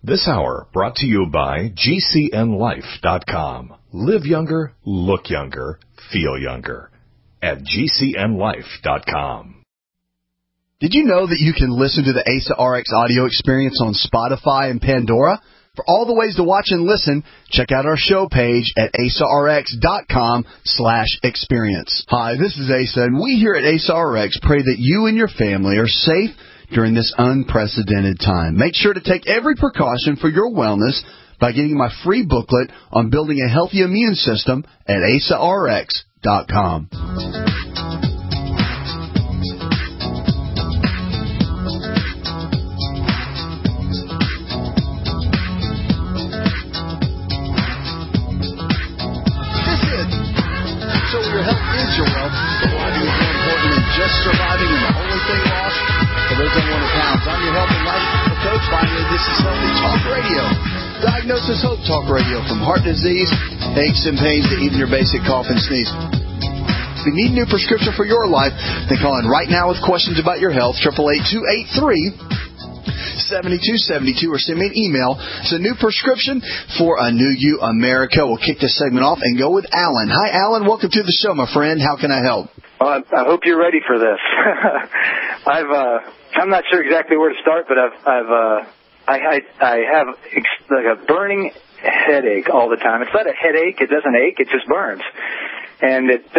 This hour brought to you by GCNLife.com. Live younger, look younger, feel younger. At GCNLife.com. Did you know that you can listen to the Asa RX audio experience on Spotify and Pandora? For all the ways to watch and listen, check out our show page at asarx.com/experience. Hi, this is Asa, and we here at Asa RX pray that you and your family are safe during this unprecedented time. Make sure to take every precaution for your wellness by getting my free booklet on building a healthy immune system at asarx.com. Surviving and the only thing lost for those unwanted pounds. I'm your health and lifestyle coach. Finally, this is Healthy Talk Radio. Diagnosis Hope Talk Radio, from heart disease, aches and pains to even your basic cough and sneeze. If you need a new prescription for your life, then call in right now with questions about your health, 888-283-7272, or send me an email. It's a new prescription for a new you, America. We'll kick this segment off and go with Alan. Hi, Alan. Welcome to the show, my friend. How can I help? Well, I hope you're ready for this. I'm not sure exactly where to start, but I have like a burning headache all the time. It's not a headache; it doesn't ache; it just burns, and it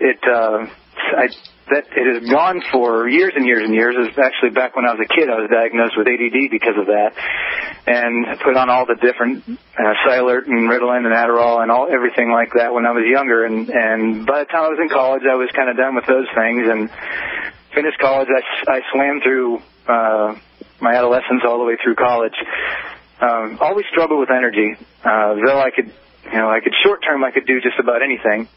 has gone for years and years and years. It was actually back when I was a kid. I was diagnosed with ADD because of that, and put on all the different Cylert and Ritalin and Adderall and everything like that when I was younger. And by the time I was in college, I was kind of done with those things and finished college. I swam through my adolescence all the way through college. Always struggled with energy, though I could short term I could do just about anything.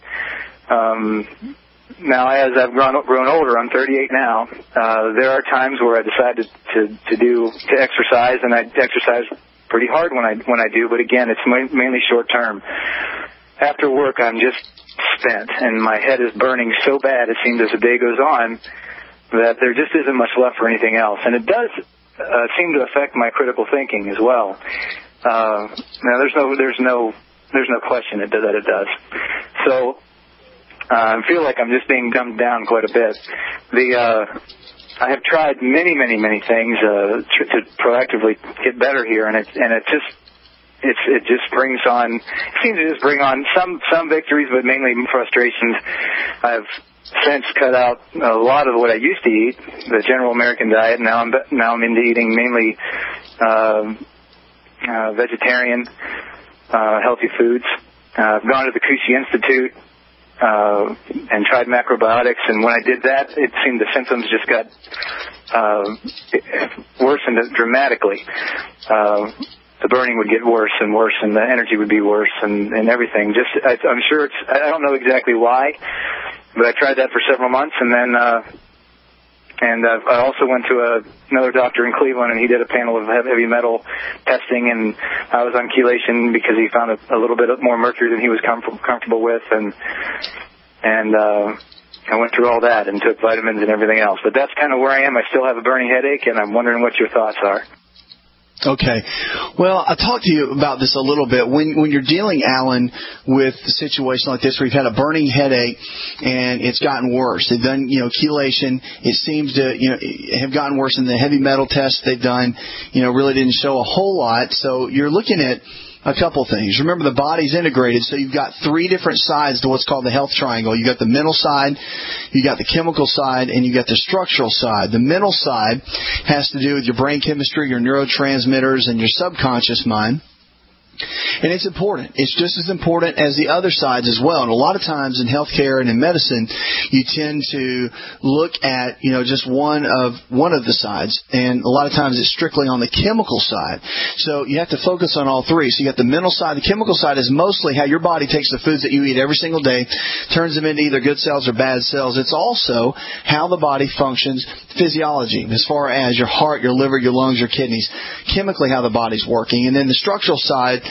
Now, as I've grown older, I'm 38 now. There are times where I decide to exercise, and I exercise pretty hard when I do. But again, it's mainly short term. After work, I'm just spent, and my head is burning so bad. It seems as the day goes on that there just isn't much left for anything else, and it does seem to affect my critical thinking as well. Now, there's no question that it does. So. I feel like I'm just being dumbed down quite a bit. I have tried many things to proactively get better here, and it just brings on. It seems to just bring on some victories, but mainly frustrations. I've since cut out a lot of what I used to eat, the general American diet. Now I'm into eating mainly vegetarian, healthy foods. I've gone to the Kushi Institute. And tried macrobiotics, and when I did that, it seemed the symptoms just got worsened dramatically. The burning would get worse and worse, and the energy would be worse, and everything. I'm sure I don't know exactly why, but I tried that for several months, and then I also went to another doctor in Cleveland, and he did a panel of heavy metal testing, and I was on chelation because he found a little bit more mercury than he was comfortable with, and I went through all that and took vitamins and everything else. But that's kind of where I am. I still have a burning headache, and I'm wondering what your thoughts are. Okay. Well, I'll talk to you about this a little bit. When you're dealing, Alan, with a situation like this where you've had a burning headache and it's gotten worse. They've done, chelation. It seems to, have gotten worse, and the heavy metal tests they've done, really didn't show a whole lot. So you're looking at a couple things. Remember, the body's integrated, so you've got three different sides to what's called the health triangle. You got the mental side, you got the chemical side, and you got the structural side. The mental side has to do with your brain chemistry, your neurotransmitters, and your subconscious mind. And it's important. It's just as important as the other sides as well. And a lot of times in healthcare and in medicine, you tend to look at, just one of the sides. And a lot of times it's strictly on the chemical side. So you have to focus on all three. So you got the mental side. The chemical side is mostly how your body takes the foods that you eat every single day, turns them into either good cells or bad cells. It's also how the body functions, physiology, as far as your heart, your liver, your lungs, your kidneys, chemically how the body's working. And then the structural side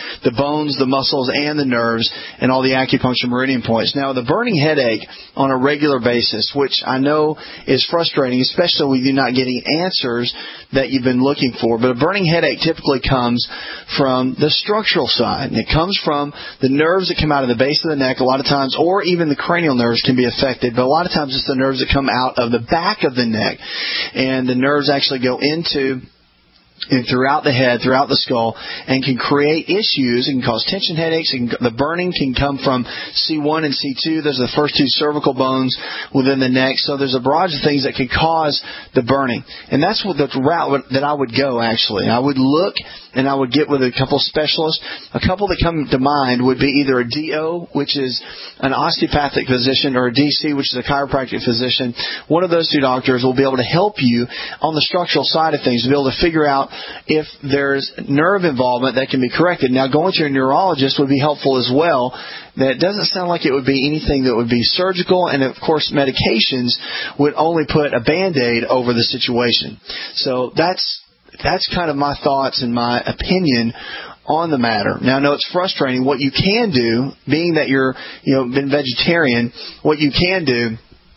the bones, the muscles, and the nerves, and all the acupuncture meridian points. Now, the burning headache on a regular basis, which I know is frustrating, especially with you not getting answers that you've been looking for, but a burning headache typically comes from the structural side. And it comes from the nerves that come out of the base of the neck a lot of times, or even the cranial nerves can be affected, but a lot of times it's the nerves that come out of the back of the neck. And the nerves actually go into and throughout the head, throughout the skull, and can create issues. It can cause tension headaches. The burning can come from C1 and C2. Those are the first two cervical bones within the neck. So there's a barrage of things that can cause the burning. And that's what the route that I would go, actually. I would look and I would get with a couple specialists. A couple that come to mind would be either a DO, which is an osteopathic physician, or a DC, which is a chiropractic physician. One of those two doctors will be able to help you on the structural side of things, to be able to figure out if there's nerve involvement that can be corrected. Now, going to a neurologist would be helpful as well. That doesn't sound like it would be anything that would be surgical, and of course medications would only put a Band-Aid over the situation. So that's kind of my thoughts and my opinion on the matter. Now, I know it's frustrating. What you can do, being that you're been vegetarian, what you can do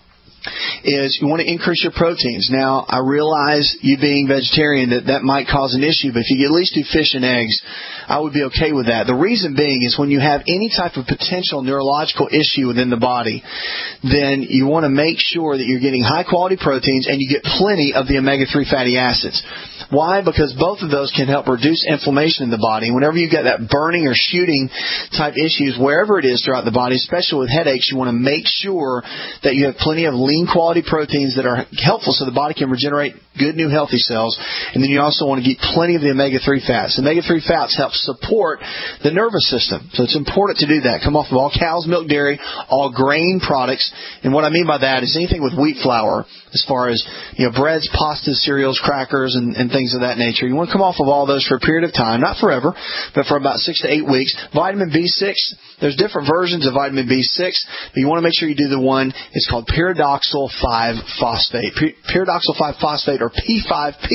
is you want to increase your proteins. Now, I realize you being vegetarian that might cause an issue, but if you at least do fish and eggs, I would be okay with that. The reason being is when you have any type of potential neurological issue within the body, then you want to make sure that you're getting high-quality proteins and you get plenty of the omega-3 fatty acids. Why? Because both of those can help reduce inflammation in the body. Whenever you get that burning or shooting type issues, wherever it is throughout the body, especially with headaches, you want to make sure that you have plenty of lean quality proteins that are helpful so the body can regenerate good new healthy cells. And then you also want to get plenty of the omega-3 fats. Omega-3 fats help support the nervous system. So it's important to do that. Come off of all cows, milk, dairy, all grain products. And what I mean by that is anything with wheat flour, as far as breads, pastas, cereals, crackers, and things of that nature. You want to come off of all those for a period of time, not forever, but for about 6 to 8 weeks. Vitamin B6, there's different versions of vitamin B6, but you want to make sure you do the one, it's called pyridoxal 5-phosphate. Pyridoxal 5-phosphate, or P5P.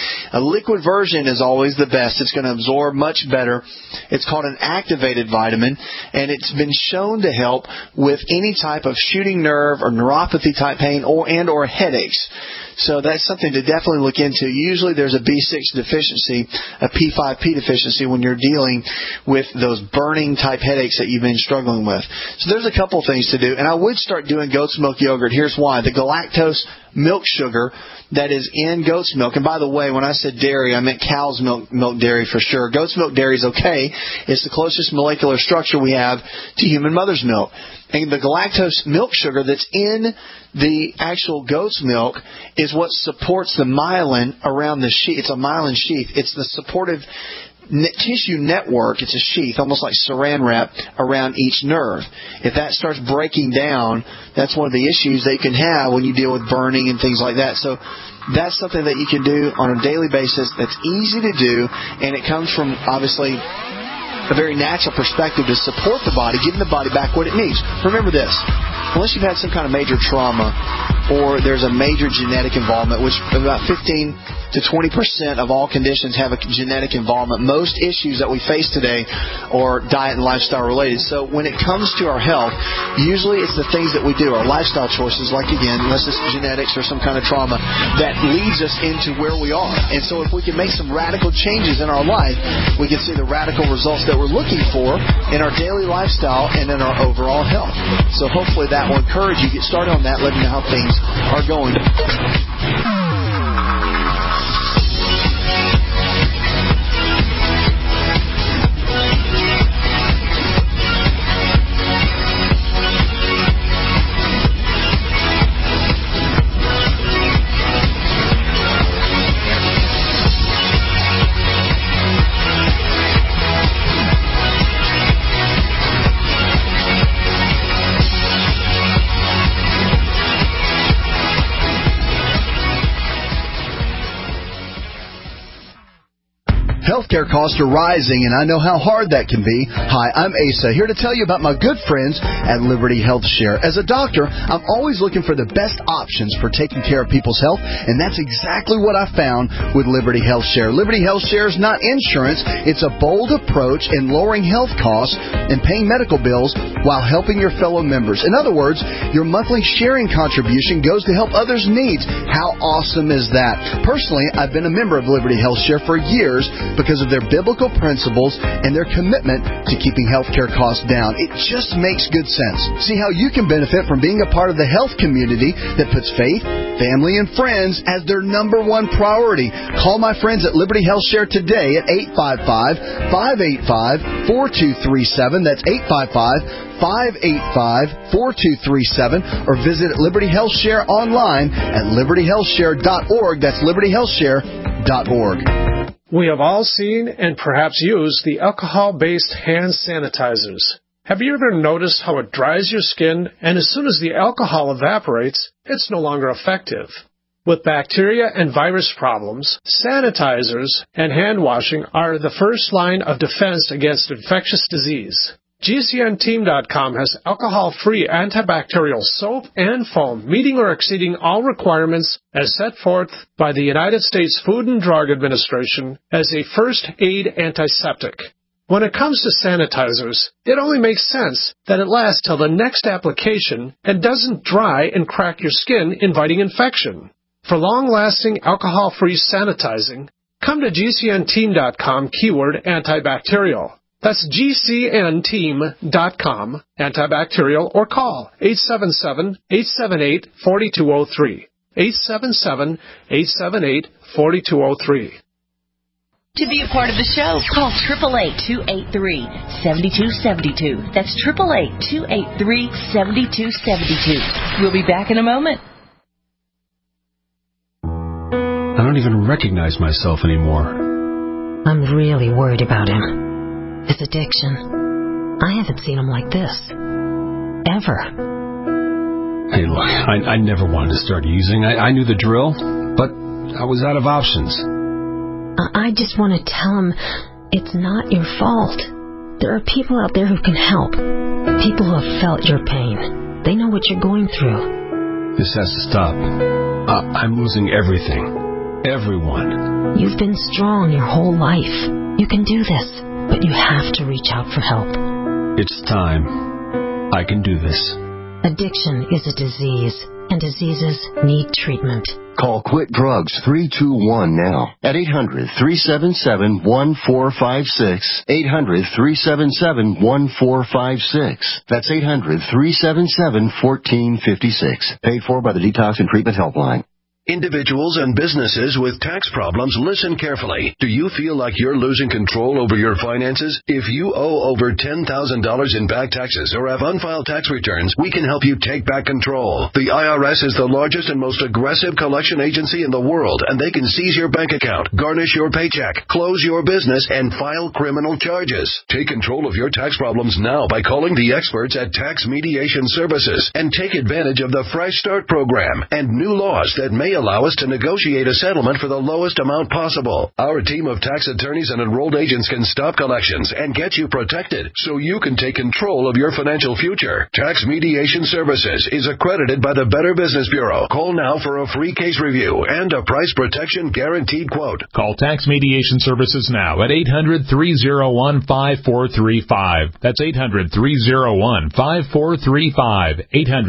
A liquid version is always the best. It's going to absorb much better. It's called an activated vitamin, and it's been shown to help with any type of shooting nerve or neuropathy type pain or headaches. So that's something to definitely look into. Usually there's a B6 deficiency, a P5P deficiency when you're dealing with those burning type headaches that you've been struggling with. So there's a couple things to do. And I would start doing goat's milk yogurt. Here's why. The galactose milk sugar that is in goat's milk. And by the way, when I said dairy, I meant cow's milk dairy for sure. Goat's milk dairy is okay. It's the closest molecular structure we have to human mother's milk. And the galactose milk sugar that's in the actual goat's milk is what supports the myelin around the sheath. It's a myelin sheath. It's the supportive tissue network. It's a sheath, almost like saran wrap, around each nerve. If that starts breaking down, that's one of the issues that you can have when you deal with burning and things like that. So that's something that you can do on a daily basis that's easy to do, and it comes from, obviously, a very natural perspective to support the body, giving the body back what it needs. Remember this, unless you've had some kind of major trauma or there's a major genetic involvement, which about 15 to 20% of all conditions have a genetic involvement. Most issues that we face today are diet and lifestyle related. So when it comes to our health, usually it's the things that we do, our lifestyle choices, like again, unless it's genetics or some kind of trauma, that leads us into where we are. And so if we can make some radical changes in our life, we can see the radical results that we're looking for in our daily lifestyle and in our overall health. So hopefully that will encourage you. Get started on that. Let me know how things are going. Healthcare costs are rising, and I know how hard that can be. Hi, I'm Asa, here to tell you about my good friends at Liberty Health Share. As a doctor, I'm always looking for the best options for taking care of people's health, and that's exactly what I found with Liberty Health Share. Liberty Health Share is not insurance. It's a bold approach in lowering health costs and paying medical bills while helping your fellow members. In other words, your monthly sharing contribution goes to help others' needs. How awesome is that? Personally, I've been a member of Liberty Health Share for years because of their biblical principles and their commitment to keeping healthcare costs down. It just makes good sense. See how you can benefit from being a part of the health community that puts faith, family, and friends as their number one priority. Call my friends at Liberty Health Share today at 855-585-4237. That's 855-585-4237, or visit Liberty Health Share online at libertyhealthshare.org. That's libertyhealthshare.org. We have all seen and perhaps used the alcohol-based hand sanitizers. Have you ever noticed how it dries your skin, and as soon as the alcohol evaporates, it's no longer effective? With bacteria and virus problems, sanitizers and hand washing are the first line of defense against infectious disease. GCNteam.com has alcohol-free antibacterial soap and foam, meeting or exceeding all requirements as set forth by the United States Food and Drug Administration as a first aid antiseptic. When it comes to sanitizers, it only makes sense that it lasts till the next application and doesn't dry and crack your skin, inviting infection. For long-lasting alcohol-free sanitizing, come to GCNteam.com keyword antibacterial. That's GCNteam.com, antibacterial, or call 877-878-4203. 877-878-4203. To be a part of the show, call 888-283-7272. That's 888-283-7272. We'll be back in a moment. I don't even recognize myself anymore. I'm really worried about him. His addiction. I haven't seen him like this. Ever. Hey, look, I never wanted to start using. I knew the drill, but I was out of options. I just want to tell him it's not your fault. There are people out there who can help. People who have felt your pain. They know what you're going through. This has to stop. I'm losing everything. Everyone. You've been strong your whole life. You can do this. But you have to reach out for help. It's time. I can do this. Addiction is a disease, and diseases need treatment. Call Quit Drugs 321 now at 800-377-1456. 800-377-1456. That's 800-377-1456. Paid for by the Detox and Treatment Helpline. Individuals and businesses with tax problems, listen carefully. Do you feel like you're losing control over your finances? If you owe over $10,000 in back taxes or have unfiled tax returns, we can help you take back control. The IRS is the largest and most aggressive collection agency in the world, and they can seize your bank account, garnish your paycheck, close your business, and file criminal charges. Take control of your tax problems now by calling the experts at Tax Mediation Services and take advantage of the Fresh Start program and new laws that may allow us to negotiate a settlement for the lowest amount possible. Our team of tax attorneys and enrolled agents can stop collections and get you protected so you can take control of your financial future. Tax Mediation Services is accredited by the Better Business Bureau. Call now for a free case review and a price protection guaranteed quote. Call Tax Mediation Services now at 800-301-5435. That's 800-301-5435.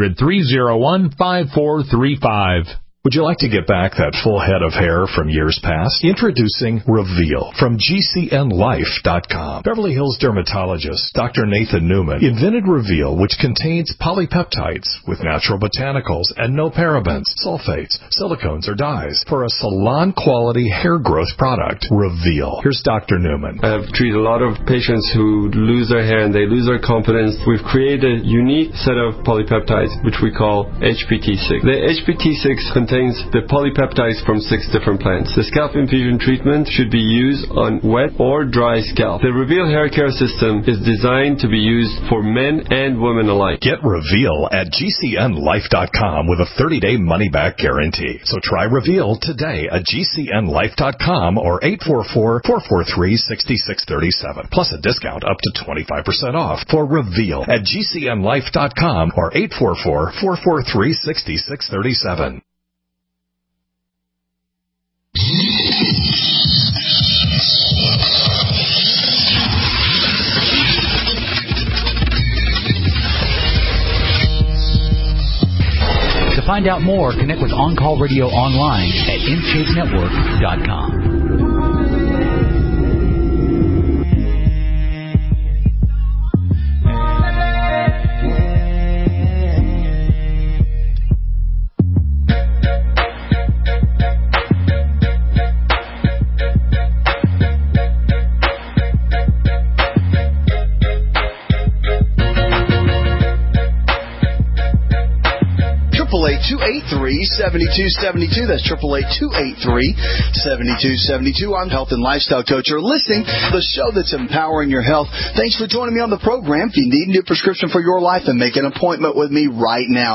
800-301-5435. Would you like to get back that full head of hair from years past? Introducing Reveal from GCNlife.com. Beverly Hills dermatologist Dr. Nathan Newman invented Reveal, which contains polypeptides with natural botanicals and no parabens, sulfates, silicones, or dyes for a salon-quality hair growth product. Reveal. Here's Dr. Newman. I've treated a lot of patients who lose their hair and they lose their confidence. We've created a unique set of polypeptides, which we call HPT6. The HPT6 contains contains the polypeptides from 6 different plants. The scalp infusion treatment should be used on wet or dry scalp. The Reveal Hair Care System is designed to be used for men and women alike. Get Reveal at GCNlife.com with a 30-day money-back guarantee. So try Reveal today at GCNlife.com or 844-443-6637. Plus a discount up to 25% off for Reveal at GCNlife.com or 844-443-6637. To find out more, connect with On Call Radio online at InShapeNetwork.com. $888-283-7272. That's 888-283-7272. I'm health and lifestyle coach. You're listening to the show that's empowering your health. Thanks for joining me on the program. If you need a new prescription for your life, then make an appointment with me right now.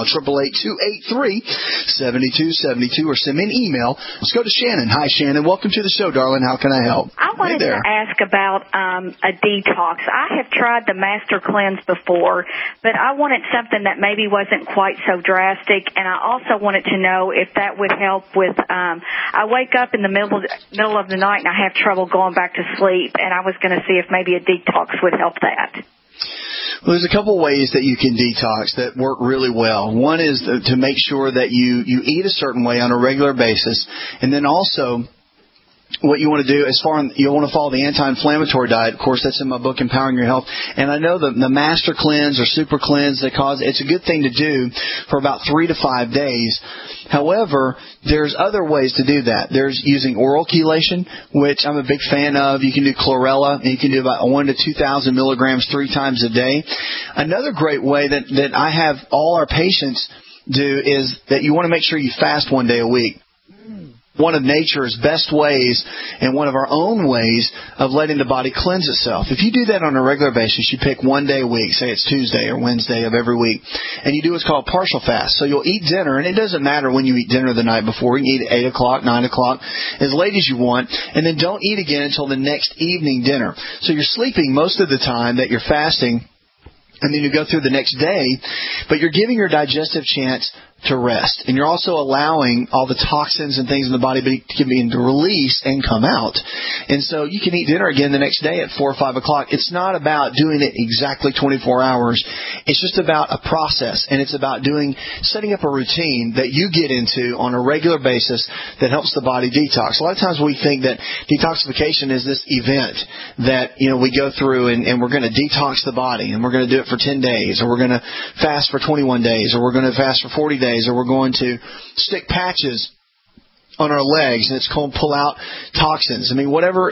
888-283-7272 or send me an email. Let's go to Shannon. Hi, Shannon. Welcome to the show, darling. How can I help? I wanted to ask about a detox. I have tried the Master Cleanse before, but I wanted something that maybe wasn't quite so drastic, and I also wanted to know if that would help with, I wake up in the middle of the night and I have trouble going back to sleep, and I was going to see if maybe a detox would help that. Well, there's a couple ways that you can detox that work really well. One is to make sure that you eat a certain way on a regular basis, and then also what you want to do you want to follow the anti-inflammatory diet. Of course, that's in my book, Empowering Your Health. And I know the Master Cleanse or Super Cleanse, it's a good thing to do for about 3 to 5 days. However, there's other ways to do that. There's using oral chelation, which I'm a big fan of. You can do chlorella, and you can do about 1 to 2,000 milligrams 3 times a day. Another great way that I have all our patients do is that you want to make sure you fast 1 day a week. One of nature's best ways and one of our own ways of letting the body cleanse itself. If you do that on a regular basis, you pick 1 day a week, say it's Tuesday or Wednesday of every week, and you do what's called partial fast. So you'll eat dinner, and it doesn't matter when you eat dinner the night before. You can eat at 8 o'clock, 9 o'clock, as late as you want, and then don't eat again until the next evening dinner. So you're sleeping most of the time that you're fasting, and then you go through the next day, but you're giving your digestive chance to rest. And you're also allowing all the toxins and things in the body to begin to release and come out. And so you can eat dinner again the next day at 4 or 5 o'clock. It's not about doing it exactly 24 hours. It's just about a process, and it's about setting up a routine that you get into on a regular basis that helps the body detox. A lot of times we think that detoxification is this event that, we go through and we're going to detox the body, and we're going to do it for 10 days, or we're going to fast for 21 days, or we're going to fast for 40 days, or we're going to stick patches on our legs, and it's called pull out toxins. I mean, whatever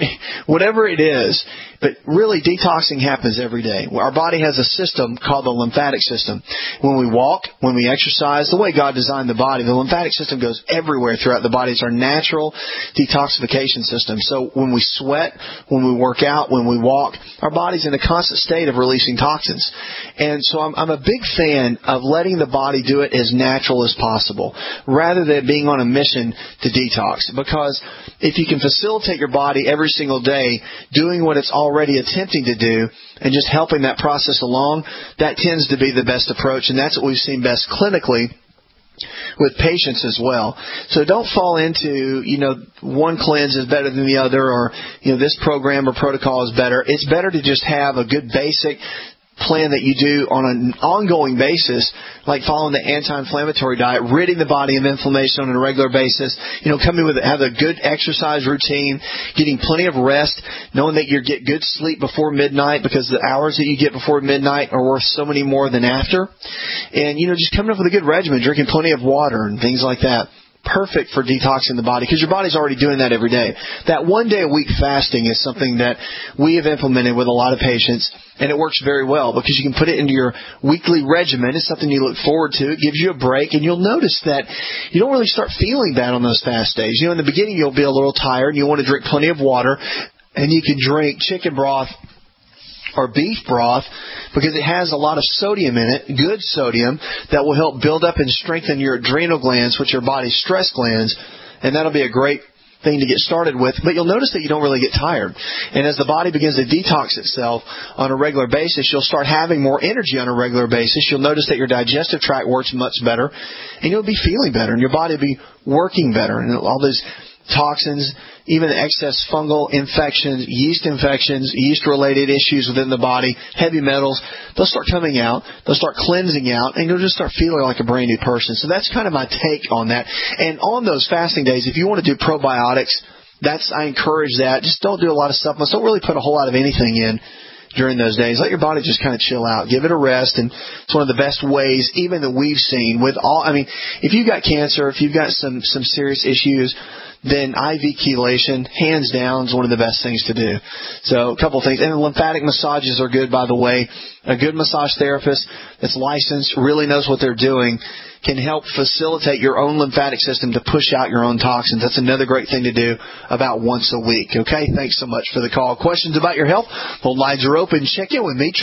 it is, but really detoxing happens every day. Our body has a system called the lymphatic system. When we walk, when we exercise, the way God designed the body, the lymphatic system goes everywhere throughout the body. It's our natural detoxification system. So when we sweat, when we work out, when we walk, our body's in a constant state of releasing toxins. And so I'm a big fan of letting the body do it as natural as possible, rather than being on a mission to detox. Because if you can facilitate your body every single day doing what it's already attempting to do and just helping that process along, that tends to be the best approach, and that's what we've seen best clinically with patients as well. So don't fall into, one cleanse is better than the other, or, this program or protocol is better. It's better to just have a good basic plan that you do on an ongoing basis, like following the anti-inflammatory diet, ridding the body of inflammation on a regular basis, have a good exercise routine, getting plenty of rest, knowing that you get good sleep before midnight, because the hours that you get before midnight are worth so many more than after. And, just coming up with a good regimen, drinking plenty of water and things like that. perfect for detoxing the body because your body's already doing that every day. That 1 day a week fasting is something that we have implemented with a lot of patients, and it works very well because you can put it into your weekly regimen. It's something you look forward to. It gives you a break, and you'll notice that you don't really start feeling bad on those fast days. In the beginning you'll be a little tired, and you'll want to drink plenty of water, and you can drink chicken broth or beef broth because it has a lot of sodium in it, good sodium, that will help build up and strengthen your adrenal glands, which are your body's stress glands, and that'll be a great thing to get started with. But you'll notice that you don't really get tired. And as the body begins to detox itself on a regular basis, you'll start having more energy on a regular basis. You'll notice that your digestive tract works much better, and you'll be feeling better, and your body will be working better. And all those toxins, even excess fungal infections, yeast-related issues within the body, heavy metals, they'll start coming out, they'll start cleansing out, and you'll just start feeling like a brand new person. So that's kind of my take on that. And on those fasting days, if you want to do probiotics, I encourage that. Just don't do a lot of supplements. Don't really put a whole lot of anything in during those days. Let your body just kind of chill out. Give it a rest, and it's one of the best ways, even that we've seen with if you've got cancer, if you've got some serious issues, then IV chelation, hands down, is one of the best things to do. So a couple of things. And lymphatic massages are good, by the way. A good massage therapist that's licensed, really knows what they're doing, can help facilitate your own lymphatic system to push out your own toxins. That's another great thing to do about once a week. Okay? Thanks so much for the call. Questions about your health? Phone lines are open. Check in with me,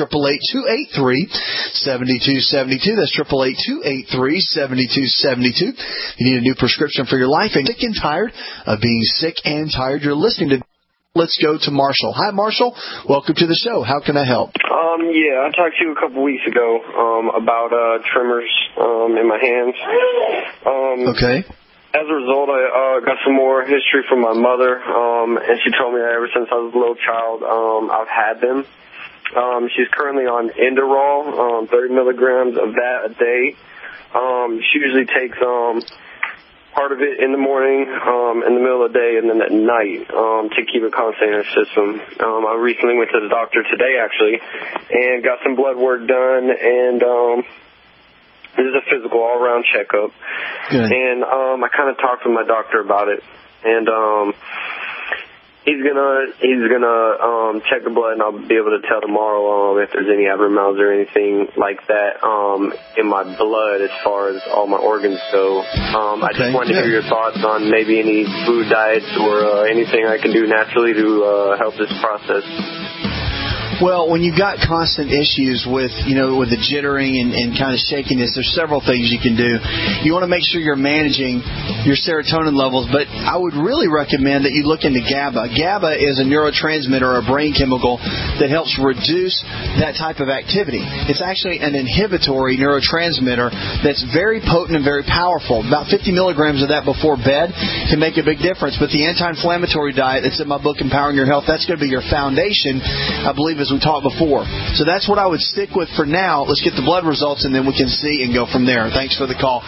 888-283-7272. That's 888-283-7272. You need a new prescription for your life and sick and tired of being sick and tired. You're listening to Let's go to Marshall. Hi, Marshall. Welcome to the show. How can I help? Yeah, I talked to you a couple weeks ago about tremors in my hands. Okay. As a result, I got some more history from my mother, and she told me that ever since I was a little child, I've had them. She's currently on Inderal, 30 milligrams of that a day. She usually takes part of it in the morning, in the middle of the day, and then at night to keep it constant in her system. I recently went to the doctor today, actually, and got some blood work done, and this is a physical all-around checkup. Good. And I kind of talked with my doctor about it, and he's gonna check the blood, and I'll be able to tell tomorrow if there's any abnormalities or anything like that in my blood as far as all my organs go. I just wanted to hear your thoughts on maybe any food diets or anything I can do naturally to help this process. Well, when you've got constant issues with the jittering and kind of shakiness, there's several things you can do. You want to make sure you're managing your serotonin levels, but I would really recommend that you look into GABA. GABA is a neurotransmitter or a brain chemical that helps reduce that type of activity. It's actually an inhibitory neurotransmitter that's very potent and very powerful. About 50 milligrams of that before bed can make a big difference, but the anti-inflammatory diet that's in my book, Empowering Your Health, that's going to be your foundation, I believe, as we talked before. So that's what I would stick with for now. Let's get the blood results, and then we can see and go from there. Thanks for the call.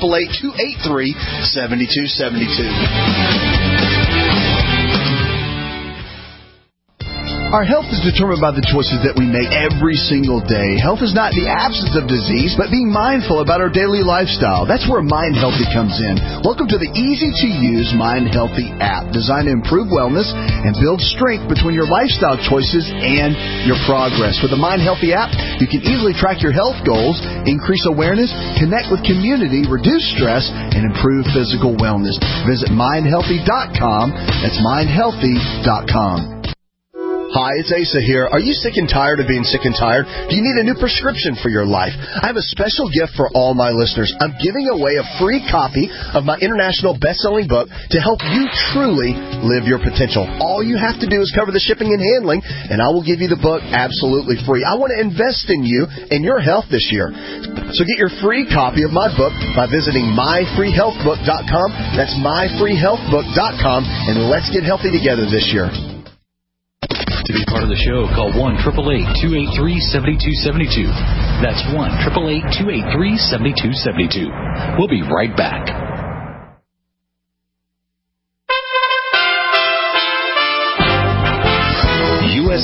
888-283-7272. Our health is determined by the choices that we make every single day. Health is not the absence of disease, but being mindful about our daily lifestyle. That's where Mind Healthy comes in. Welcome to the easy-to-use Mind Healthy app, designed to improve wellness and build strength between your lifestyle choices and your progress. With the Mind Healthy app, you can easily track your health goals, increase awareness, connect with community, reduce stress, and improve physical wellness. Visit mindhealthy.com. That's mindhealthy.com. Hi, it's Asa here. Are you sick and tired of being sick and tired? Do you need a new prescription for your life? I have a special gift for all my listeners. I'm giving away a free copy of my international best-selling book to help you truly live your potential. All you have to do is cover the shipping and handling, and I will give you the book absolutely free. I want to invest in you and your health this year. So get your free copy of my book by visiting myfreehealthbook.com. That's myfreehealthbook.com, and let's get healthy together this year. To be part of the show, call 1-888-283-7272. That's 1-888-283-7272. We'll be right back.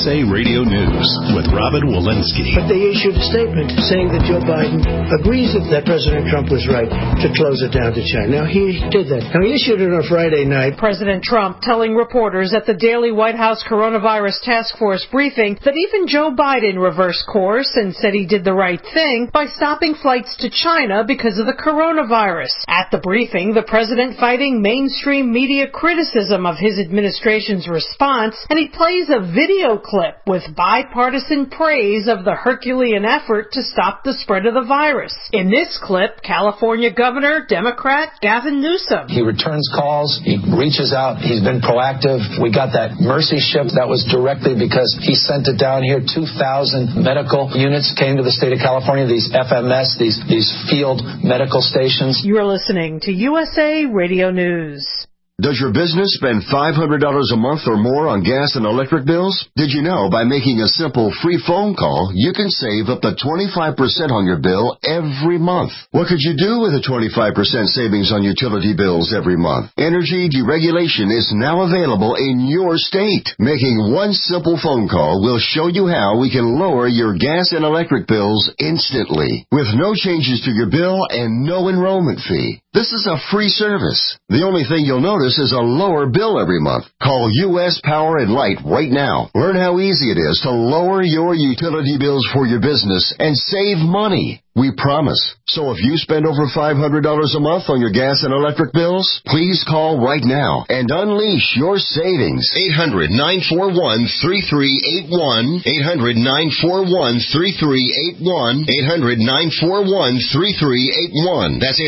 USA Radio News with Robin Walensky. But they issued a statement saying that Joe Biden agrees that President Trump was right to close it down to China. Now, he did that. Now, he issued it on Friday night. President Trump telling reporters at the daily White House Coronavirus Task Force briefing that even Joe Biden reversed course and said he did the right thing by stopping flights to China because of the coronavirus. At the briefing, the president fighting mainstream media criticism of his administration's response, and he plays a video clip with bipartisan praise of the Herculean effort to stop the spread of the virus. In this clip, California Governor, Democrat Gavin Newsom. He returns calls. He reaches out. He's been proactive. We got that Mercy ship. That was directly because he sent it down here. 2,000 medical units came to the state of California, these FMS, these field medical stations. You're listening to USA Radio News. Does your business spend $500 a month or more on gas and electric bills? Did you know by making a simple free phone call, you can save up to 25% on your bill every month? What could you do with a 25% savings on utility bills every month? Energy deregulation is now available in your state. Making one simple phone call will show you how we can lower your gas and electric bills instantly, with no changes to your bill and no enrollment fee. This is a free service. The only thing you'll notice is a lower bill every month. Call U.S. Power and Light right now. Learn how easy it is to lower your utility bills for your business and save money. We promise. So if you spend over $500 a month on your gas and electric bills, please call right now and unleash your savings. 800-941-3381. 800-941-3381. 800-941-3381. That's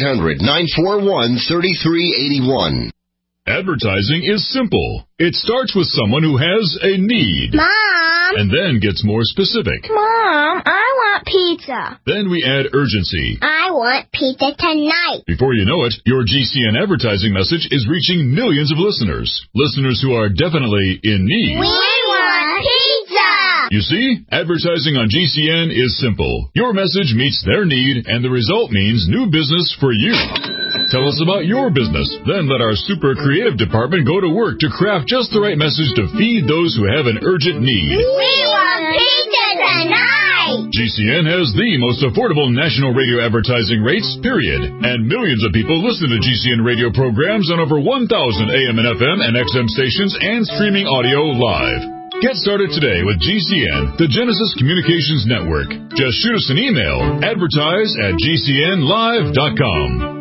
800-941-3381. Advertising is simple. It starts with someone who has a need. Mom! And then gets more specific. Mom, I want pizza. Then we add urgency. I want pizza tonight. Before you know it, your GCN advertising message is reaching millions of listeners. Listeners who are definitely in need. We want pizza! You see, advertising on GCN is simple. Your message meets their need, and the result means new business for you. Tell us about your business. Then let our super creative department go to work to craft just the right message to feed those who have an urgent need. We want pizza tonight! GCN has the most affordable national radio advertising rates, period. And millions of people listen to GCN radio programs on over 1,000 AM and FM and XM stations and streaming audio live. Get started today with GCN, the Genesis Communications Network. Just shoot us an email, advertise@gcnlive.com.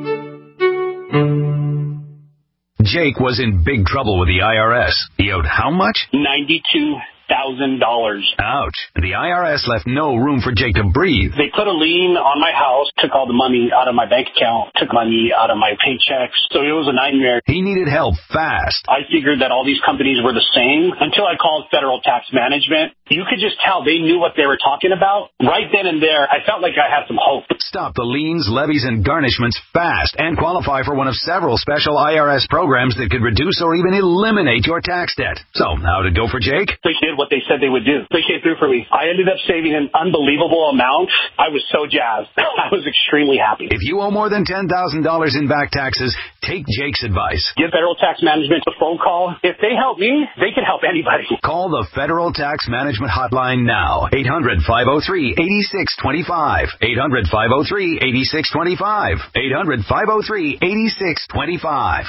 Jake was in big trouble with the IRS. He owed how much? $92,000. Ouch. The IRS left no room for Jake to breathe. They put a lien on my house, took all the money out of my bank account, took money out of my paychecks. So it was a nightmare. He needed help fast. I figured that all these companies were the same until I called Federal Tax Management. You could just tell they knew what they were talking about. Right then and there, I felt like I had some hope. Stop the liens, levies, and garnishments fast and qualify for one of several special IRS programs that could reduce or even eliminate your tax debt. So, how'd it go for Jake? They did what they said they would do. They came through for me. I ended up saving an unbelievable amount. I was so jazzed. I was extremely happy. If you owe more than $10,000 in back taxes, take Jake's advice. Give Federal Tax Management a phone call. If they help me, they can help anybody. Call the Federal Tax Management Hotline now. 800-503-8625. 800-503-8625. 800-503-8625.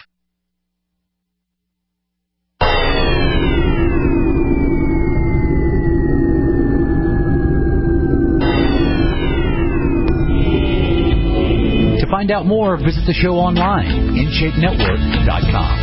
To find out more, visit the show online, InShapeNetwork.com.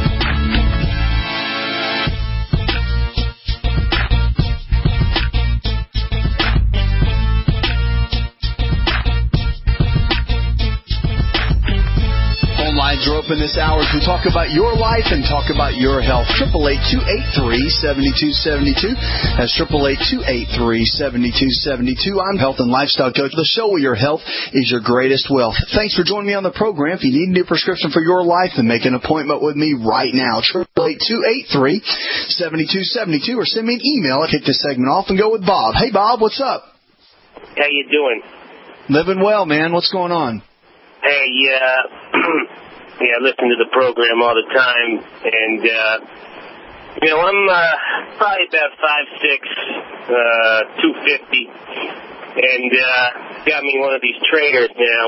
Lines are open this hour as we talk about your life and talk about your health. 888-283-7272. That's 888-283-7272. I'm health and lifestyle coach. The show where your health is your greatest wealth. Thanks for joining me on the program. If you need a new prescription for your life, then make an appointment with me right now. 888-283-7272 or send me an email. I'll kick this segment off and go with Bob. Hey, Bob, what's up? How you doing? Living well, man. What's going on? Hey, I listen to the program all the time, and You know, I'm probably about 5'6", 250, and got me one of these trainers now,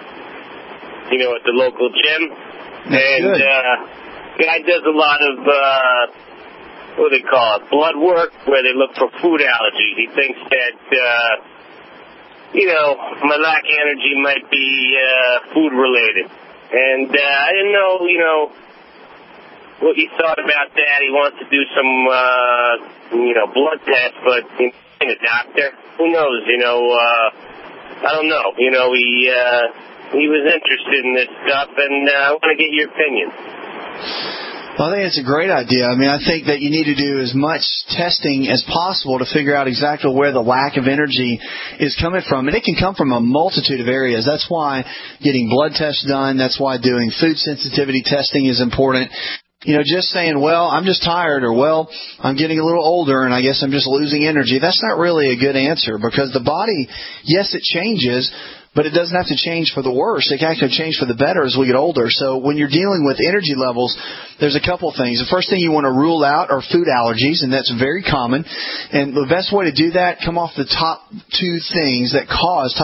you know, at the local gym. And guy does a lot of, what do they call it, blood work, where they look for food allergies. He thinks that, you know, my lack of energy might be food-related. And I didn't know, you know, what you thought about that. He wants to do some, you know, blood tests, but being a doctor, who knows, you know, I don't know. You know, he was interested in this stuff, and I want to get your opinion. Well, I think it's a great idea. I mean, I think that you need to do as much testing as possible to figure out exactly where the lack of energy is coming from. And it can come from a multitude of areas. That's why getting blood tests done, that's why doing food sensitivity testing is important. You know, just saying, well, I'm just tired, or, well, I'm getting a little older and I guess I'm just losing energy, that's not really a good answer, because the body, yes, it changes, but it doesn't have to change for the worse. It can actually change for the better as we get older. So when you're dealing with energy levels, there's a couple of things. The first thing you want to rule out are food allergies, and that's very common. And the best way to do that, come off the top two foods that cause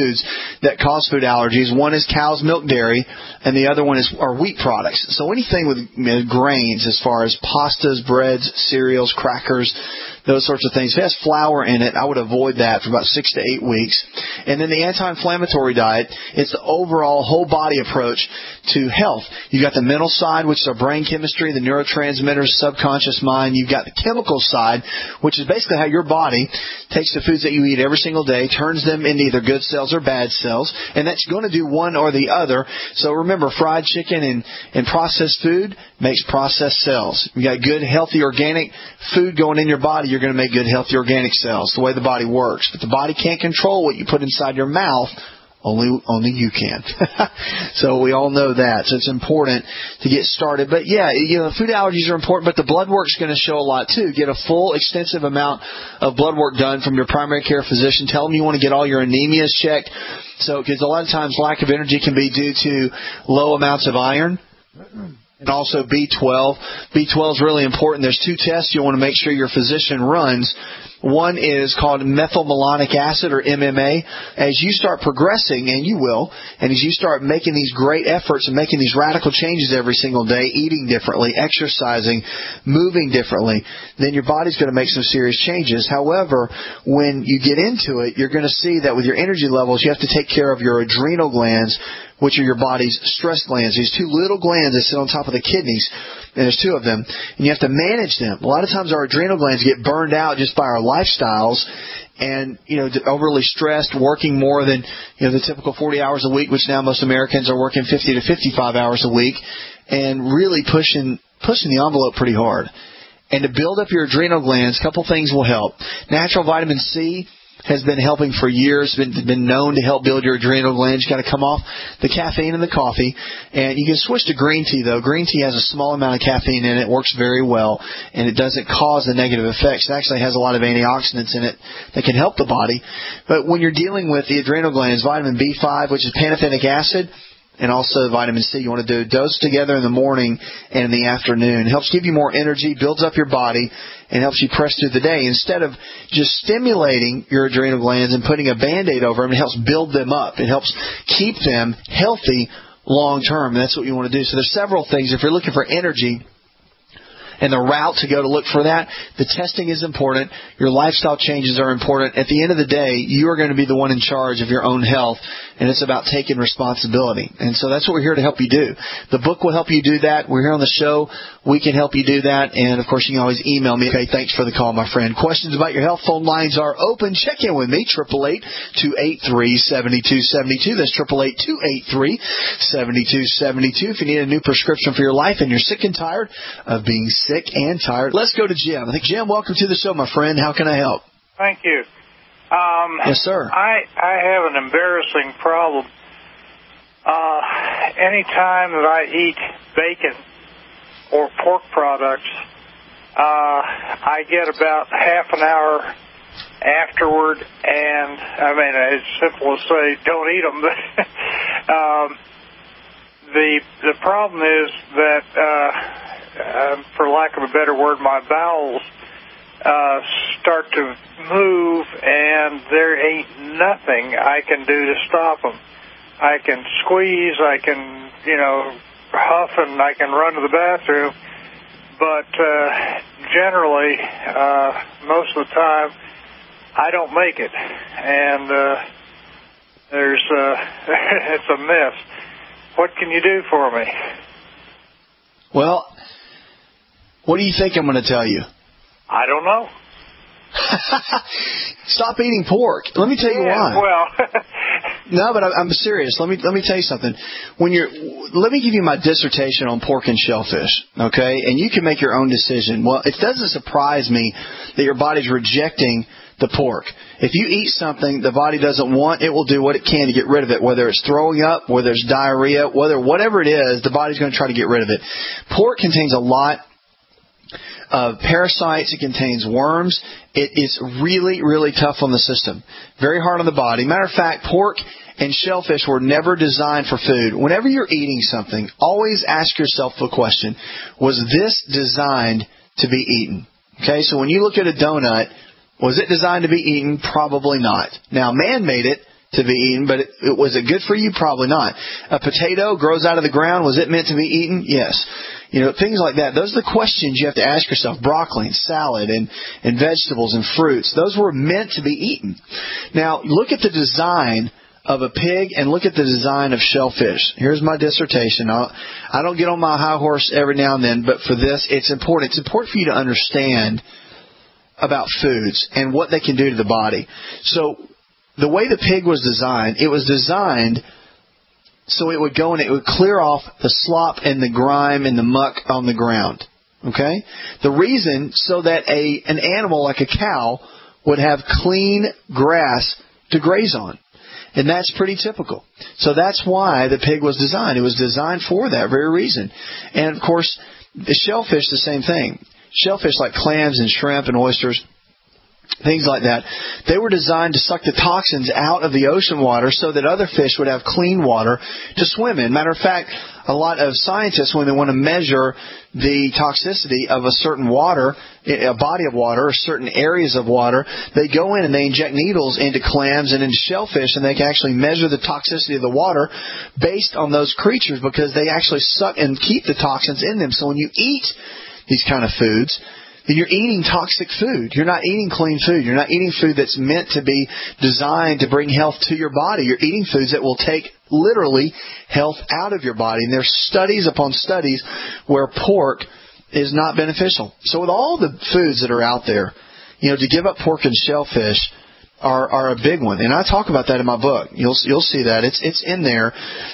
food allergies. One is cow's milk, dairy, and the other one are wheat products. So anything with grains, as far as pastas, breads, cereals, crackers, those sorts of things. If it has flour in it, I would avoid that for about 6 to 8 weeks. And then the anti-inflammatory diet, it's the overall whole body approach to health. You've got the mental side, which is our brain chemistry, the neurotransmitters, subconscious mind. You've got the chemical side, which is basically how your body takes the foods that you eat every single day, turns them into either good cells or bad cells, and that's going to do one or the other. So remember, fried chicken and processed food makes processed cells. You got good, healthy, organic food going in your body, you're going to make good, healthy, organic cells, the way the body works. But the body can't control what you put inside your mouth. Only you can. So we all know that. So it's important to get started. But yeah, you know, food allergies are important, but the blood work's going to show a lot too. Get a full, extensive amount of blood work done from your primary care physician. Tell them you want to get all your anemias checked. So, because a lot of times lack of energy can be due to low amounts of iron. And also B12. B12 is really important. There's 2 tests you want to make sure your physician runs. One is called methylmalonic acid, or MMA. As you start progressing, and you will, and as you start making these great efforts and making these radical changes every single day, eating differently, exercising, moving differently, then your body's going to make some serious changes. However, when you get into it, you're going to see that with your energy levels, you have to take care of your adrenal glands, which are your body's stress glands. These 2 little glands that sit on top of the kidneys, and there's 2 of them, and you have to manage them. A lot of times our adrenal glands get burned out just by our lifestyles, and, you know, overly stressed, working more than, you know, the typical 40 hours a week, which now most Americans are working 50 to 55 hours a week, and really pushing the envelope pretty hard. And to build up your adrenal glands, a couple things will help. Natural vitamin C has been helping for years, been known to help build your adrenal glands. You've got to come off the caffeine in the coffee. And you can switch to green tea, though. Green tea has a small amount of caffeine in it. It works very well, and it doesn't cause the negative effects. It actually has a lot of antioxidants in it that can help the body. But when you're dealing with the adrenal glands, vitamin B5, which is pantothenic acid, and also vitamin C, you want to do dose together in the morning and in the afternoon. It helps give you more energy, builds up your body, and helps you press through the day. Instead of just stimulating your adrenal glands and putting a Band-Aid over them, it helps build them up. It helps keep them healthy long term. That's what you want to do. So there's several things. If you're looking for energy, and the route to go to look for that, the testing is important. Your lifestyle changes are important. At the end of the day, you are going to be the one in charge of your own health, and it's about taking responsibility. And so that's what we're here to help you do. The book will help you do that. We're here on the show. We can help you do that. And, of course, you can always email me. Okay, thanks for the call, my friend. Questions about your health, phone lines are open. Check in with me, 888-283-7272. That's 888-283-7272. If you need a new prescription for your life and you're sick and tired of being sick and tired, let's go to Jim. I think, Jim, welcome to the show, my friend. How can I help? Thank you. Yes, sir. I have an embarrassing problem. Anytime that I eat bacon or pork products, I get about half an hour afterward, and I mean, it's simple as say, don't eat them. But the problem is that for lack of a better word, my bowels start to move, and there ain't nothing I can do to stop them. I can squeeze, I can, huff, and I can run to the bathroom, but generally, most of the time, I don't make it, and it's a mess. What can you do for me? Well, what do you think I'm going to tell you? I don't know. Stop eating pork. Let me tell you why. Well, no, but I'm serious. Let me tell you something. Let me give you my dissertation on pork and shellfish, okay? And you can make your own decision. Well, it doesn't surprise me that your body's rejecting the pork. If you eat something the body doesn't want, it will do what it can to get rid of it, whether it's throwing up, whether it's diarrhea, whatever it is, the body's going to try to get rid of it. Pork contains a lot of parasites. It contains worms. It is really, really tough on the system. Very hard on the body. Matter of fact, pork and shellfish were never designed for food. Whenever you're eating something, always ask yourself the question, was this designed to be eaten? Okay, so when you look at a donut, was it designed to be eaten? Probably not. Now, man made it to be eaten, but was it good for you? Probably not. A potato grows out of the ground. Was it meant to be eaten? Yes. Things like that. Those are the questions you have to ask yourself. Broccoli and salad and vegetables and fruits. Those were meant to be eaten. Now, look at the design of a pig and look at the design of shellfish. Here's my dissertation. I don't get on my high horse every now and then, but for this, it's important. It's important for you to understand about foods and what they can do to the body. So the way the pig was designed, it was designed so it would go and it would clear off the slop and the grime and the muck on the ground. Okay? The reason, so that an animal like a cow would have clean grass to graze on. And that's pretty typical. So that's why the pig was designed. It was designed for that very reason. And, of course, the shellfish, the same thing. Shellfish like clams and shrimp and oysters, things like that, they were designed to suck the toxins out of the ocean water so that other fish would have clean water to swim in. Matter of fact, a lot of scientists, when they want to measure the toxicity of a certain water, a body of water, or certain areas of water, they go in and they inject needles into clams and into shellfish, and they can actually measure the toxicity of the water based on those creatures because they actually suck and keep the toxins in them. So when you eat these kind of foods, then you're eating toxic food. You're not eating clean food. You're not eating food that's meant to be designed to bring health to your body. You're eating foods that will take literally health out of your body. And there's studies upon studies where pork is not beneficial. So with all the foods that are out there, to give up pork and shellfish are a big one. And I talk about that in my book. You'll see that. It's in there.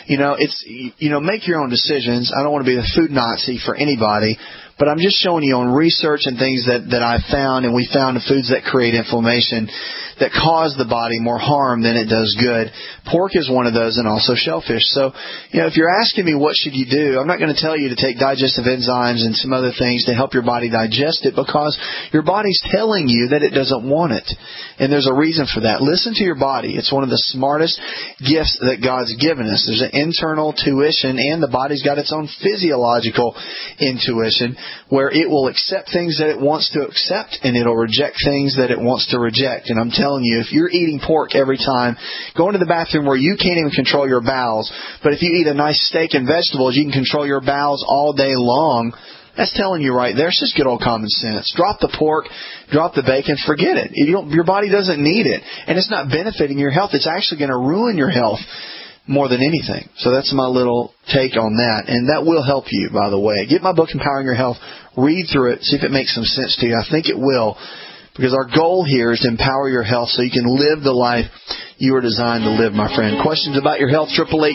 Make your own decisions. I don't want to be the food Nazi for anybody. But I'm just showing you on research and things that I found, and we found in foods that create inflammation, that cause the body more harm than it does good. Pork is one of those, and also shellfish. So, if you're asking me what should you do, I'm not going to tell you to take digestive enzymes and some other things to help your body digest it, because your body's telling you that it doesn't want it. And there's a reason for that. Listen to your body. It's one of the smartest gifts that God's given us. There's an internal tuition, and the body's got its own physiological intuition, where it will accept things that it wants to accept, and it'll reject things that it wants to reject. And I'm telling you, if you're eating pork every time, go into the bathroom where you can't even control your bowels, but if you eat a nice steak and vegetables, you can control your bowels all day long. That's telling you right there. It's just good old common sense. Drop the pork, drop the bacon, forget it. Your body doesn't need it, and it's not benefiting your health. It's actually going to ruin your health more than anything. So that's my little take on that. And that will help you, by the way. Get my book, Empowering Your Health. Read through it. See if it makes some sense to you. I think it will. Because our goal here is to empower your health so you can live the life you were designed to live, my friend. Questions about your health,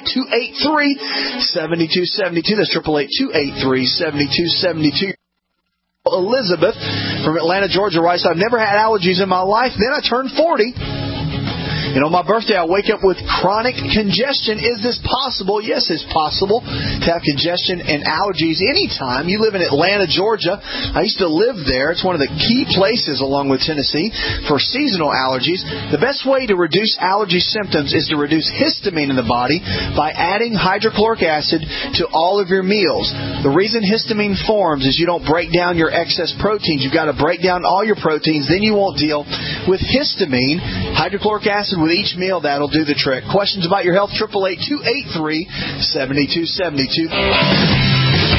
888-283-7272. That's 888-283-7272. Elizabeth from Atlanta, Georgia writes, I've never had allergies in my life. Then I turned 40. And on my birthday, I wake up with chronic congestion. Is this possible? Yes, it's possible to have congestion and allergies anytime. You live in Atlanta, Georgia. I used to live there. It's one of the key places, along with Tennessee, for seasonal allergies. The best way to reduce allergy symptoms is to reduce histamine in the body by adding hydrochloric acid to all of your meals. The reason histamine forms is you don't break down your excess proteins. You've got to break down all your proteins. Then you won't deal with histamine. Hydrochloric acid with each meal, that'll do the trick. Questions about your health, 888-283-7272.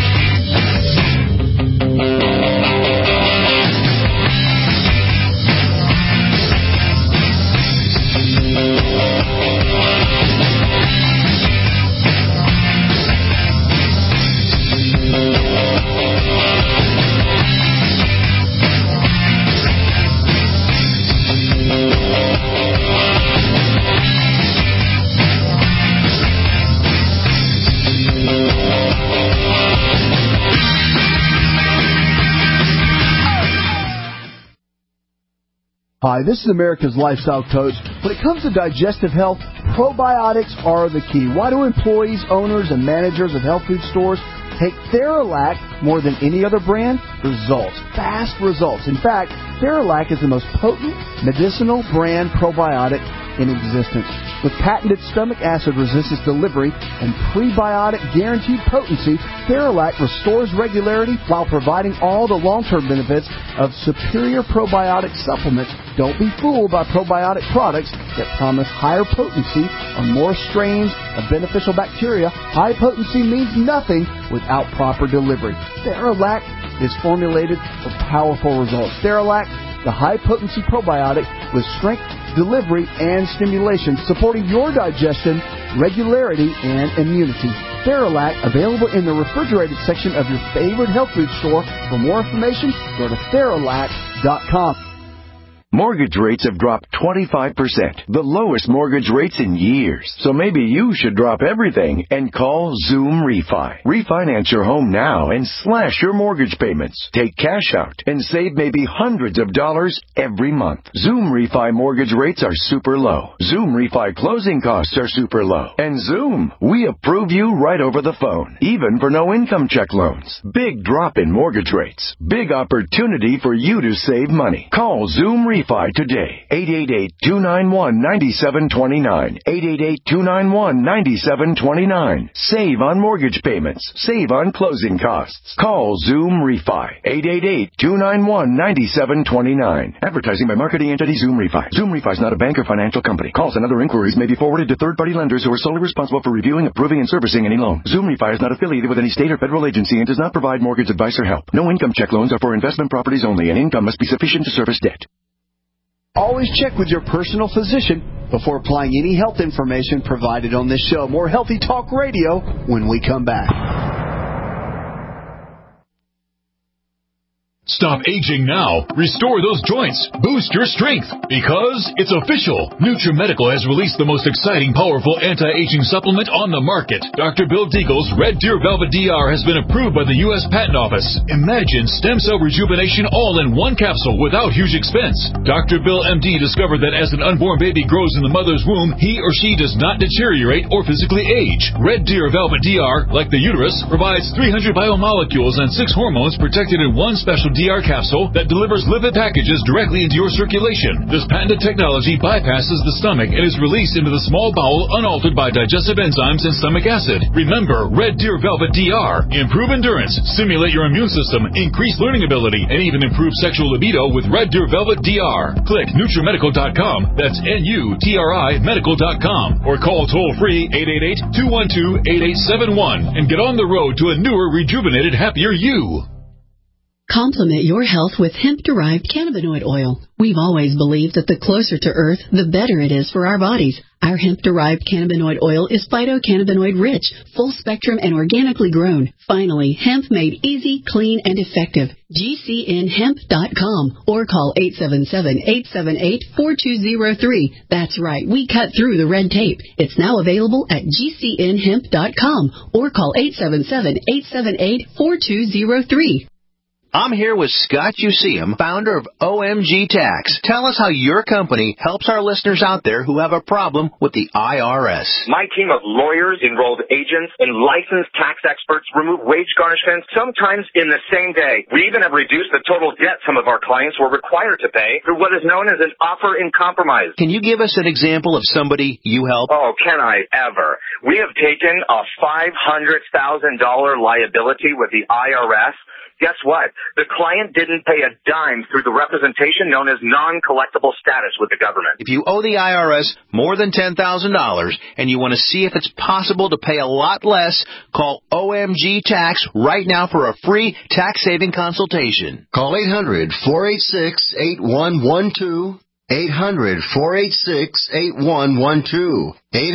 Hi, this is America's Lifestyle Coach. When it comes to digestive health, probiotics are the key. Why do employees, owners, and managers of health food stores take Theralac more than any other brand? Results. Fast results. In fact, Theralac is the most potent medicinal brand probiotic in existence. With patented stomach acid resistance delivery and prebiotic guaranteed potency, Theralac restores regularity while providing all the long-term benefits of superior probiotic supplements. Don't be fooled by probiotic products that promise higher potency or more strains of beneficial bacteria. High potency means nothing without proper delivery. Theralac is formulated for powerful results. Theralac, the high-potency probiotic with strength, delivery, and stimulation, supporting your digestion, regularity, and immunity. Theralac, available in the refrigerated section of your favorite health food store. For more information, go to Theralac.com. Mortgage rates have dropped 25%, the lowest mortgage rates in years. So maybe you should drop everything and call Zoom Refi. Refinance your home now and slash your mortgage payments. Take cash out and save maybe hundreds of dollars every month. Zoom Refi mortgage rates are super low. Zoom Refi closing costs are super low. And Zoom, we approve you right over the phone, even for no income check loans. Big drop in mortgage rates. Big opportunity for you to save money. Call Zoom Refi today. 888-291-9729. 888-291-9729. Save on mortgage payments. Save on closing costs. Call Zoom Refi. 888-291-9729. Advertising by marketing entity Zoom Refi. Zoom Refi is not a bank or financial company. Calls and other inquiries may be forwarded to third-party lenders who are solely responsible for reviewing, approving, and servicing any loan. Zoom Refi is not affiliated with any state or federal agency and does not provide mortgage advice or help. No income check loans are for investment properties only, and income must be sufficient to service debt. Always check with your personal physician before applying any health information provided on this show. More Healthy Talk Radio when we come back. Stop aging now. Restore those joints. Boost your strength. Because it's official. NutriMedical has released the most exciting, powerful anti-aging supplement on the market. Dr. Bill Deagle's Red Deer Velvet DR has been approved by the U.S. Patent Office. Imagine stem cell rejuvenation all in one capsule without huge expense. Dr. Bill MD discovered that as an unborn baby grows in the mother's womb, he or she does not deteriorate or physically age. Red Deer Velvet DR, like the uterus, provides 300 biomolecules and 6 hormones protected in one special DR capsule that delivers lipid packages directly into your circulation. This patented technology bypasses the stomach and is released into the small bowel unaltered by digestive enzymes and stomach acid. Remember, Red Deer Velvet DR. Improve endurance, stimulate your immune system, increase learning ability, and even improve sexual libido with Red Deer Velvet DR. Click NutriMedical.com, that's NUTRI Medical.com, or call toll-free 888-212-8871 and get on the road to a newer, rejuvenated, happier you. Complement your health with hemp-derived cannabinoid oil. We've always believed that the closer to Earth, the better it is for our bodies. Our hemp-derived cannabinoid oil is phytocannabinoid-rich, full-spectrum, and organically grown. Finally, hemp made easy, clean, and effective. GCNhemp.com or call 877-878-4203. That's right, we cut through the red tape. It's now available at GCNhemp.com or call 877-878-4203. I'm here with Scott Useum, founder of OMG Tax. Tell us how your company helps our listeners out there who have a problem with the IRS. My team of lawyers, enrolled agents, and licensed tax experts remove wage garnishments sometimes in the same day. We even have reduced the total debt some of our clients were required to pay through what is known as an offer in compromise. Can you give us an example of somebody you help? Oh, can I ever? We have taken a $500,000 liability with the IRS. Guess what? The client didn't pay a dime through the representation known as non-collectible status with the government. If you owe the IRS more than $10,000 and you want to see if it's possible to pay a lot less, call OMG Tax right now for a free tax-saving consultation. Call 800-486-8112. 800-486-8112.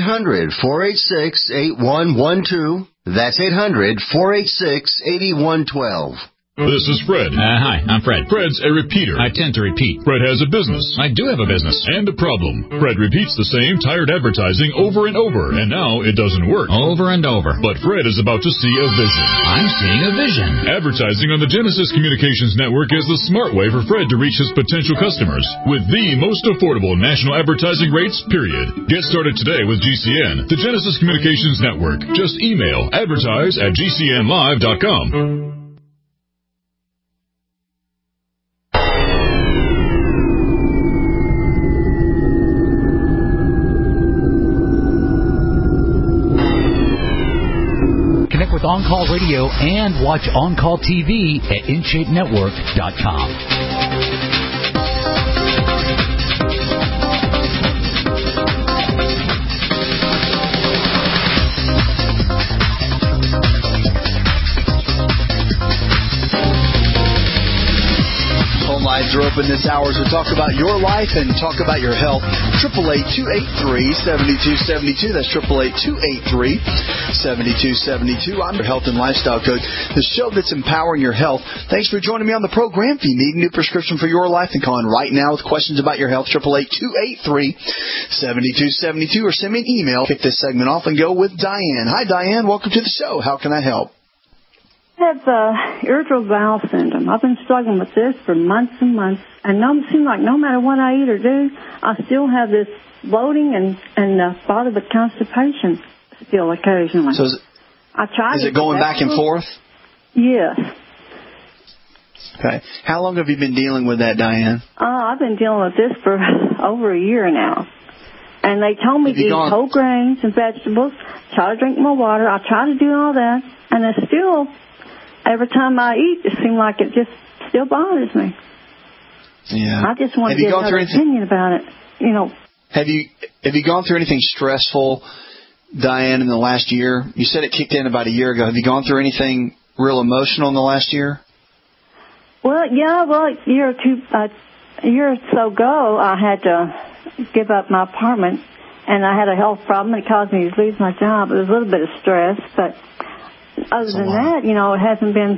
800-486-8112. That's 800-486-8112. This is Fred. Hi, I'm Fred. Fred's a repeater. I tend to repeat. Fred has a business. I do have a business. And a problem. Fred repeats the same tired advertising over and over, and now it doesn't work. Over and over. But Fred is about to see a vision. I'm seeing a vision. Advertising on the Genesis Communications Network is the smart way for Fred to reach his potential customers with the most affordable national advertising rates, period. Get started today with GCN, the Genesis Communications Network. Just email advertise@gcnlive.com. Connect with On Call Radio and watch On Call TV at InShapeNetwork.com. Lines are open this hour, so talk about your life and talk about your health. 888-283-7272. That's 888-283-7272. I'm your health and lifestyle coach, the show that's empowering your health. Thanks for joining me on the program. If you need a new prescription for your life, then call in right now with questions about your health. 888-283-7272, or send me an email. Kick this segment off and go with Diane. Hi, Diane. Welcome to the show. How can I help? I have irritable bowel syndrome. I've been struggling with this for months and months, and it seems like no matter what I eat or do, I still have this bloating and bothered with constipation still occasionally. So is it going back and forth? Yes. Okay. How long have you been dealing with that, Diane? I've been dealing with this for over a year now. And they told me to eat whole grains and vegetables, try to drink more water. I try to do all that, and it's still... Every time I eat, it seems like it just still bothers me. Yeah. I just want to get another opinion about it. You know. Have you gone through anything stressful, Diane, in the last year? You said it kicked in about a year ago. Have you gone through anything real emotional in the last year? Well, yeah. Well, a year or so ago, I had to give up my apartment, and I had a health problem. It caused me to lose my job. It was a little bit of stress, but. Other than that, it hasn't been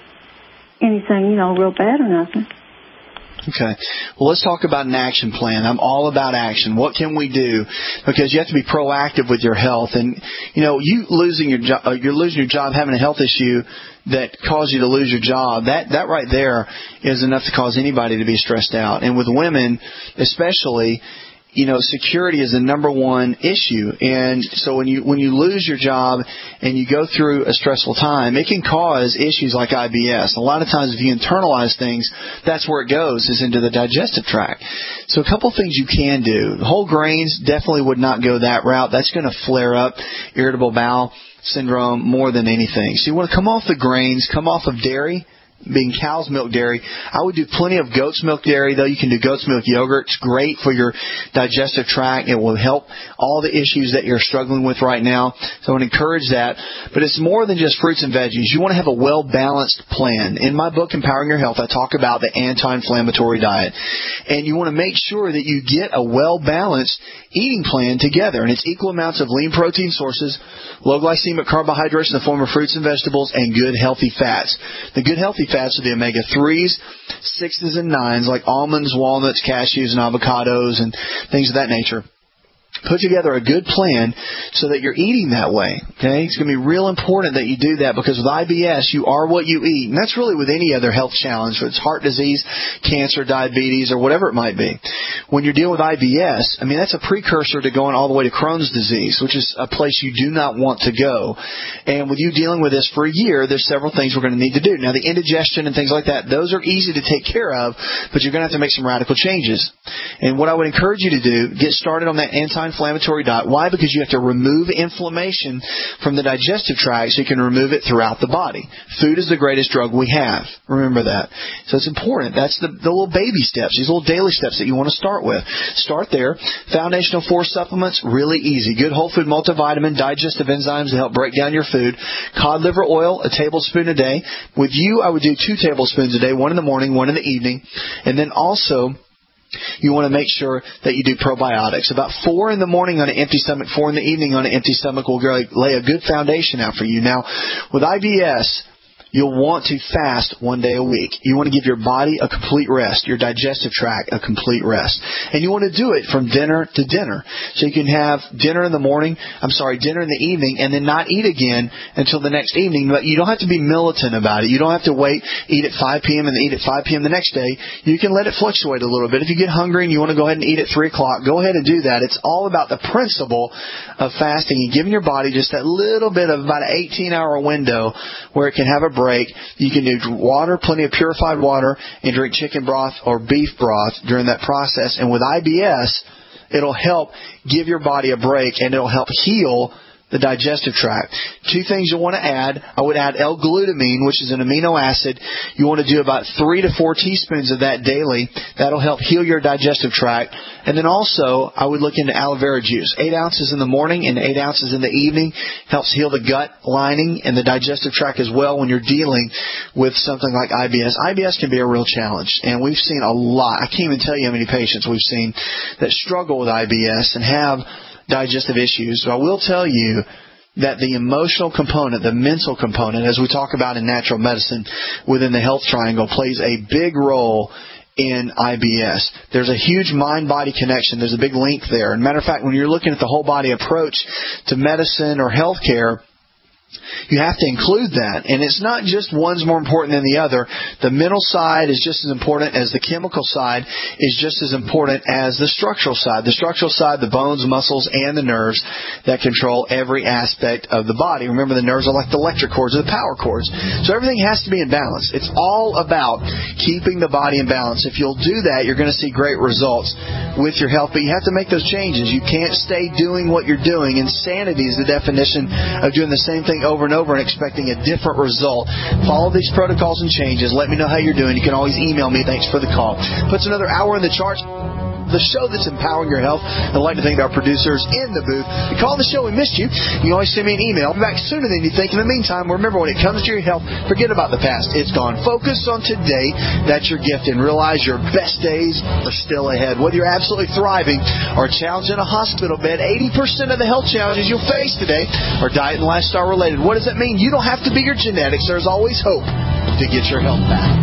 anything, real bad or nothing. Okay. Well, let's talk about an action plan. I'm all about action. What can we do? Because you have to be proactive with your health. And, you're losing your job, having a health issue that caused you to lose your job. That right there is enough to cause anybody to be stressed out. And with women, especially, security is the number one issue. And so when you lose your job and you go through a stressful time, it can cause issues like IBS. A lot of times if you internalize things, that's where it goes, is into the digestive tract. So a couple things you can do. Whole grains definitely would not go that route. That's going to flare up irritable bowel syndrome more than anything. So you want to come off the grains, come off of dairy, being cow's milk dairy. I would do plenty of goat's milk dairy, though. You can do goat's milk yogurt. It's great for your digestive tract. It will help all the issues that you're struggling with right now. So I would encourage that. But it's more than just fruits and veggies. You want to have a well-balanced plan. In my book, Empowering Your Health, I talk about the anti-inflammatory diet. And you want to make sure that you get a well-balanced eating plan together. And it's equal amounts of lean protein sources, low glycemic carbohydrates in the form of fruits and vegetables, and good healthy fats. The good healthy fats are the omega-3s, 6s, and 9s, like almonds, walnuts, cashews, and avocados, and things of that nature. put together a good plan so that you're eating that way. Okay? It's going to be real important that you do that, because with IBS, you are what you eat. And that's really with any other health challenge, whether it's heart disease, cancer, diabetes, or whatever it might be. When you're dealing with IBS, I mean, that's a precursor to going all the way to Crohn's disease, which is a place you do not want to go. And with you dealing with this for a year, there's several things we're going to need to do. Now, the indigestion and things like that, those are easy to take care of, but you're going to have to make some radical changes. And what I would encourage you to do, get started on that anti-inflammatory diet. Why? Because you have to remove inflammation from the digestive tract so you can remove it throughout the body. Food is the greatest drug we have. Remember that. So it's important. That's the little baby steps, these little daily steps that you want to start with. Start there. Foundational 4 supplements, really easy. Good whole food multivitamin, digestive enzymes to help break down your food. Cod liver oil, a tablespoon a day. With you, I would do 2 tablespoons a day, 1 in the morning, 1 in the evening. And then also, you want to make sure that you do probiotics. About 4 in the morning on an empty stomach, 4 in the evening on an empty stomach will lay a good foundation out for you. Now, with IBS, you'll want to fast 1 day a week. You want to give your body a complete rest, your digestive tract a complete rest. And you want to do it from dinner to dinner. So you can have dinner in the evening, and then not eat again until the next evening. But you don't have to be militant about it. You don't have to eat at 5 p.m. and then eat at 5 p.m. the next day. You can let it fluctuate a little bit. If you get hungry and you want to go ahead and eat at 3 o'clock, go ahead and do that. It's all about the principle of fasting and giving your body just that little bit of about an 18-hour window where it can have a break. You can do water, plenty of purified water, and drink chicken broth or beef broth during that process. And with IBS, it'll help give your body a break, and it'll help heal the digestive tract. 2 things you'll want to add. I would add L-glutamine, which is an amino acid. You want to do about 3 to 4 teaspoons of that daily. That'll help heal your digestive tract. And then also, I would look into aloe vera juice. 8 ounces in the morning and 8 ounces in the evening helps heal the gut lining and the digestive tract as well when you're dealing with something like IBS. IBS can be a real challenge, and we've seen a lot. I can't even tell you how many patients we've seen that struggle with IBS and have digestive issues. So I will tell you that the emotional component, the mental component, as we talk about in natural medicine within the health triangle, plays a big role in IBS. There's a huge mind-body connection. There's a big link there. And matter of fact, when you're looking at the whole body approach to medicine or healthcare, you have to include that. And it's not just one's more important than the other. The mental side is just as important as the chemical side is just as important as the structural side. The structural side, the bones, muscles, and the nerves that control every aspect of the body. Remember, the nerves are like the electric cords or the power cords. So everything has to be in balance. It's all about keeping the body in balance. If you'll do that, you're going to see great results with your health. But you have to make those changes. You can't stay doing what you're doing. Insanity is the definition of doing the same thing over and over and expecting a different result. Follow these protocols and changes. Let me know how you're doing. You can always email me. Thanks for the call. Puts another hour in the charts. The show that's empowering your health. I'd like to thank our producers in the booth. You call the show, we missed you. You can always send me an email. I'll be back sooner than you think. In the meantime, remember, when it comes to your health, forget about the past. It's gone. Focus on today. That's your gift. And realize your best days are still ahead. Whether you're absolutely thriving or challenged in a hospital bed, 80% of the health challenges you'll face today are diet and lifestyle related. What does that mean? You don't have to be your genetics. There's always hope to get your health back.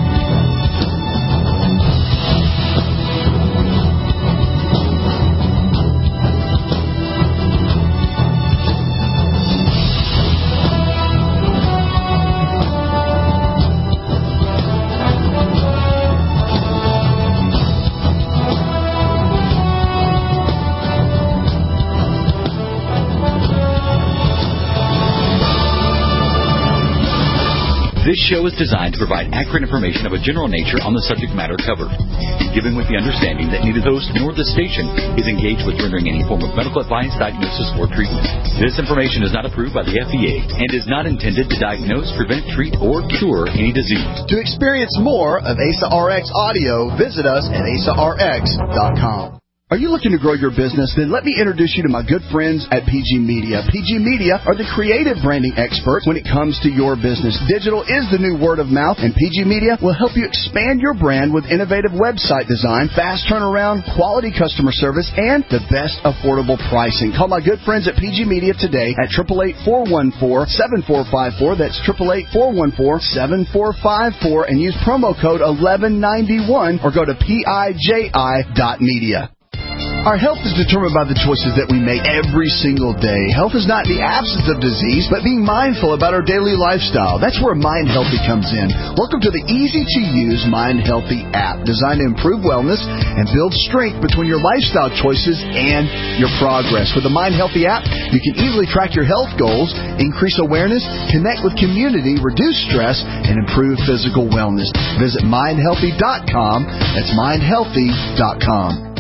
This show is designed to provide accurate information of a general nature on the subject matter covered, given with the understanding that neither the host nor the station is engaged with rendering any form of medical advice, diagnosis, or treatment. This information is not approved by the FDA and is not intended to diagnose, prevent, treat, or cure any disease. To experience more of Asa RX audio, visit us at asarx.com. Are you looking to grow your business? Then let me introduce you to my good friends at PG Media. PG Media are the creative branding experts when it comes to your business. Digital is the new word of mouth, and PG Media will help you expand your brand with innovative website design, fast turnaround, quality customer service, and the best affordable pricing. Call my good friends at PG Media today at 888-414-7454. That's 888-414-7454, and use promo code 1191 or go to PIJI.media. Our health is determined by the choices that we make every single day. Health is not the absence of disease, but being mindful about our daily lifestyle. That's where Mind Healthy comes in. Welcome to the easy-to-use Mind Healthy app, designed to improve wellness and build strength between your lifestyle choices and your progress. With the Mind Healthy app, you can easily track your health goals, increase awareness, connect with community, reduce stress, and improve physical wellness. Visit mindhealthy.com. That's mindhealthy.com.